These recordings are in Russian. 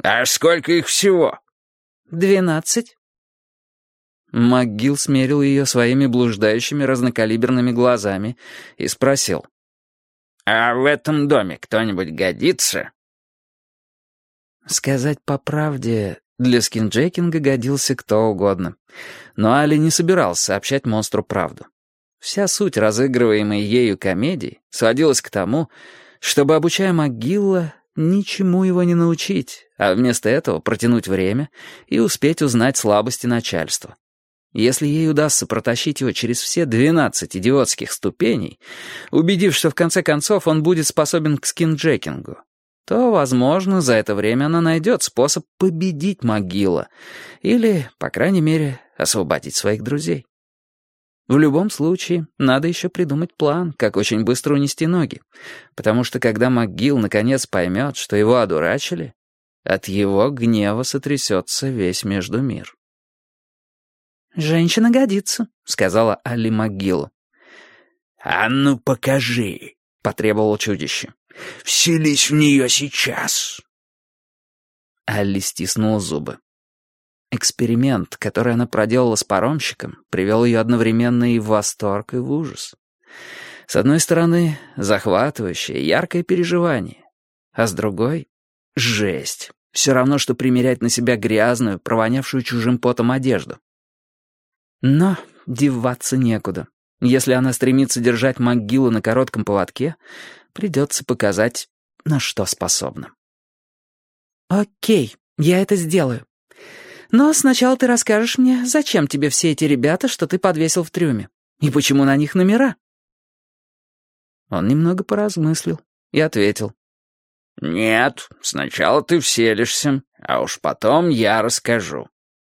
«А сколько их всего?» 12. МcGill смерил ее своими блуждающими разнокалиберными глазами и спросил. «А в этом доме кто-нибудь годится?» Сказать по правде, для скинджекинга годился кто угодно. Но Али не собирался сообщать монстру правду. Вся суть разыгрываемой ею комедии сводилась к тому, чтобы, обучая МcGill'а, ничему его не научить, а вместо этого протянуть время и успеть узнать слабости начальства. Если ей удастся протащить его через все 12 идиотских ступеней, убедив, что в конце концов он будет способен к скинджекингу, то, возможно, за это время она найдет способ победить МcGill'а или, по крайней мере, освободить своих друзей. В любом случае, надо еще придумать план, как очень быстро унести ноги, потому что когда МcGill наконец поймет, что его одурачили, от его гнева сотрясется весь Междумир. «Женщина годится», — сказала Алли МcGill'у. «А ну покажи», — потребовало чудище. «Вселись в нее сейчас». Алли стиснула зубы. Эксперимент, который она проделала с паромщиком, привел ее одновременно и в восторг, и в ужас. С одной стороны, захватывающее, яркое переживание, а с другой — жесть. Все равно, что примерять на себя грязную, провонявшую чужим потом одежду. Но деваться некуда. Если она стремится держать МcGill'а на коротком поводке, придется показать, на что способна. «Окей, я это сделаю. Но сначала ты расскажешь мне, зачем тебе все эти ребята, что ты подвесил в трюме, и почему на них номера?» Он немного поразмыслил и ответил. «Нет, сначала ты вселишься, а уж потом я расскажу».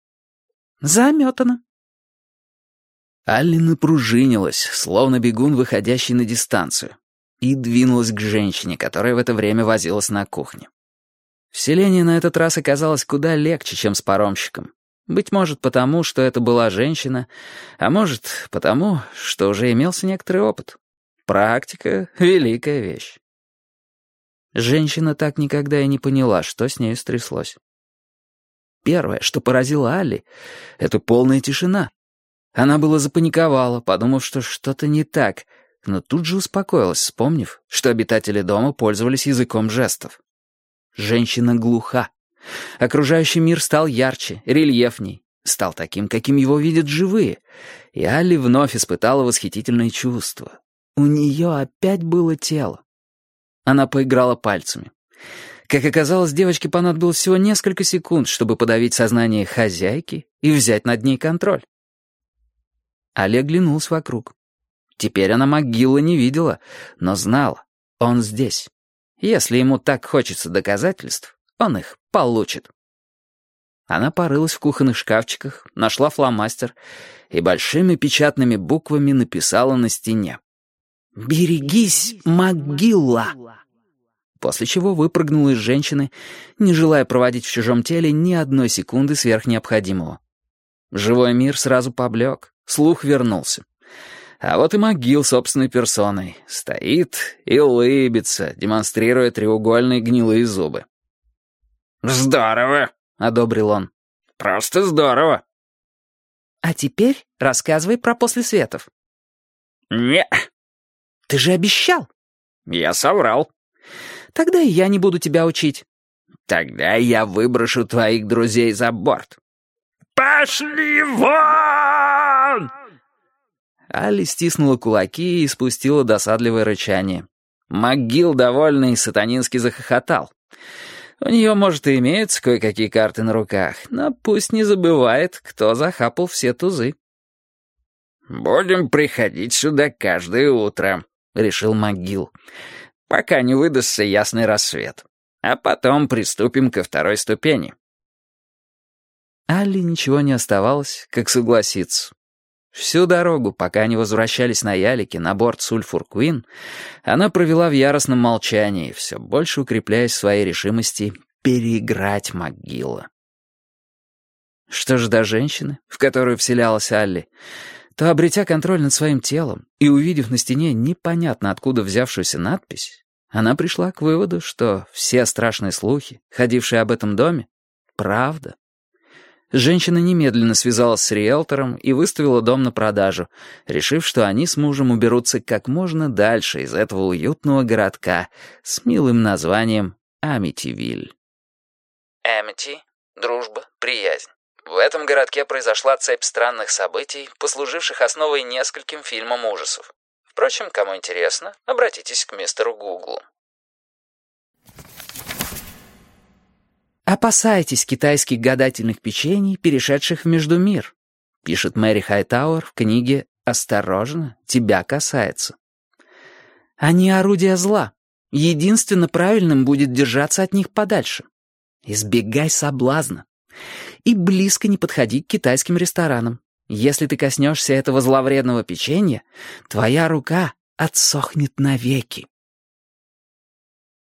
«Заметано». Алли напружинилась, словно бегун, выходящий на дистанцию, и двинулась к женщине, которая в это время возилась на кухне. Вселение на этот раз оказалось куда легче, чем с паромщиком. Быть может, потому, что это была женщина, а может, потому, что уже имелся некоторый опыт. Практика — великая вещь. Женщина так никогда и не поняла, что с нею стряслось. Первое, что поразило Алли, — это полная тишина. Она было запаниковала, подумав, что что-то не так, но тут же успокоилась, вспомнив, что обитатели дома пользовались языком жестов. Женщина глуха. Окружающий мир стал ярче, рельефней, стал таким, каким его видят живые, и Алли вновь испытала восхитительное чувство. У нее опять было тело. Она поиграла пальцами. Как оказалось, девочке понадобилось всего несколько секунд, чтобы подавить сознание хозяйки и взять над ней контроль. Алли оглянулась вокруг. Теперь она МcGill'а не видела, но знала, он здесь. Если ему так хочется доказательств, он их получит. Она порылась в кухонных шкафчиках, нашла фломастер и большими печатными буквами написала на стене: «Берегись МcGill'а!» После чего выпрыгнула из женщины, не желая проводить в чужом теле ни одной секунды сверх необходимого. Живой мир сразу поблек, слух вернулся. А вот и МcGill собственной персоной стоит и улыбится, демонстрируя треугольные гнилые зубы. «Здорово», — одобрил он. «Просто здорово». «А теперь рассказывай про послесветов». «Не». «Ты же обещал». «Я соврал». «Тогда и я не буду тебя учить». «Тогда я выброшу твоих друзей за борт». «Пошли вон!» Алли стиснула кулаки и спустила досадливое рычание. МcGill, довольный, сатанински захохотал. У нее, может, и имеются кое-какие карты на руках, но пусть не забывает, кто захапал все тузы. «Будем приходить сюда каждое утро», — решил МcGill, «пока не выдастся ясный рассвет. А потом приступим ко второй ступени». Алли ничего не оставалось, как согласиться. Всю дорогу, пока они возвращались на ялике на борт Сульфур Куин, она провела в яростном молчании, все больше укрепляясь в своей решимости переиграть МcGill'а. Что же до женщины, в которую вселялась Алли, то, обретя контроль над своим телом и увидев на стене непонятно откуда взявшуюся надпись, Она пришла к выводу, что все страшные слухи, ходившие об этом доме, правда. Женщина немедленно связалась с риэлтором и выставила дом на продажу, решив, что они с мужем уберутся как можно дальше из этого уютного городка с милым названием Амитивиль. Амити — дружба, приязнь. В этом городке произошла цепь странных событий, послуживших основой нескольким фильмам ужасов. Впрочем, кому интересно, обратитесь к мистеру Гуглу. «Опасайтесь китайских гадательных печений, перешедших в Междумир», пишет Мэри Хайтауэр в книге «Осторожно, тебя касается». «Они орудия зла. Единственно правильным будет держаться от них подальше. Избегай соблазна. И близко не подходи к китайским ресторанам. Если ты коснешься этого зловредного печенья, твоя рука отсохнет навеки».